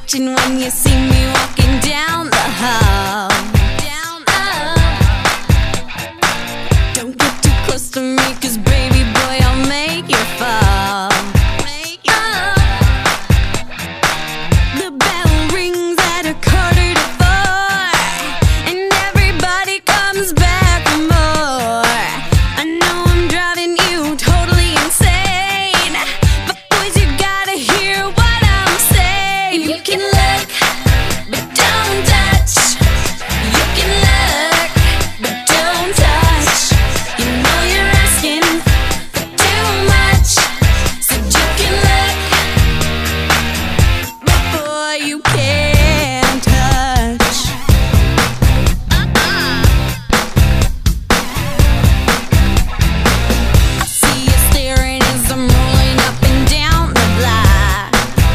watching when you see me walking down the hall. Don't get too close to me, 'cause baby boy, I'll make you fall. The bell rings at 4:45, and everybody comes back for more. I know I'm driving you totally insane, but boys, you gotta hear what I'm saying. You can look, but don't touch. You can look, but don't touch. You know you're asking for too much, so you can look, but boy, you can't touch. I see you staring as I'm rolling up and down the block.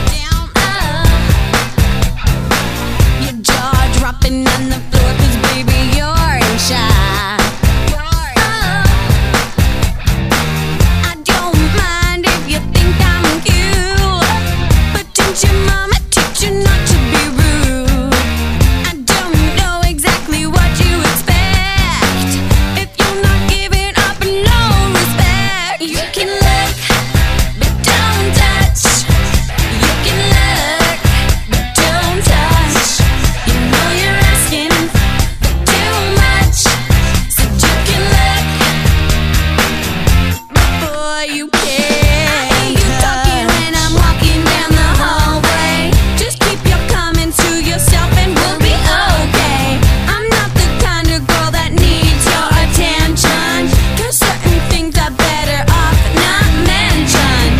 Your jaw dropping on the floor, 'cause baby, you're in shock. I don't mind if you think I'm cute, but didn't your mama teach you not to be rude? I don't know exactly what you expect if you're not giving up no respect. You can look, but don't touch. You can look, but don't touch. You know you're asking for too much, so you can look, but boy, you can't. You talking when I'm walking down the hallway. Just keep your comments to yourself and we'll be okay. I'm not the kind of girl that needs your attention, 'cause certain things are better off not mentioned.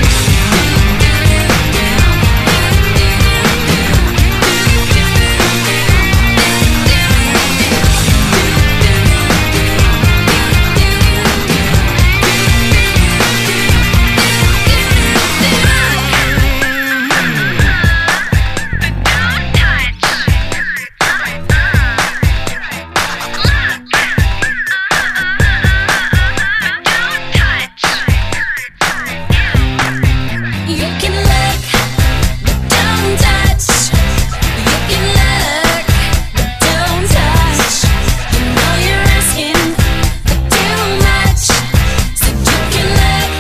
You can look, but don't touch. You can look, but don't touch. You know you're asking for too much, so you can look,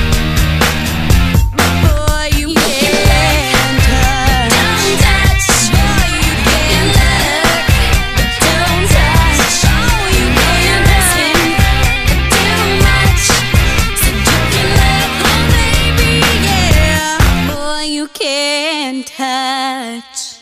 but boy, you can't touch. Don't touch. Boy, you can't look, but don't touch. Oh, you know you're asking for too much, so you can look, oh baby, yeah. Boy, you can't touch.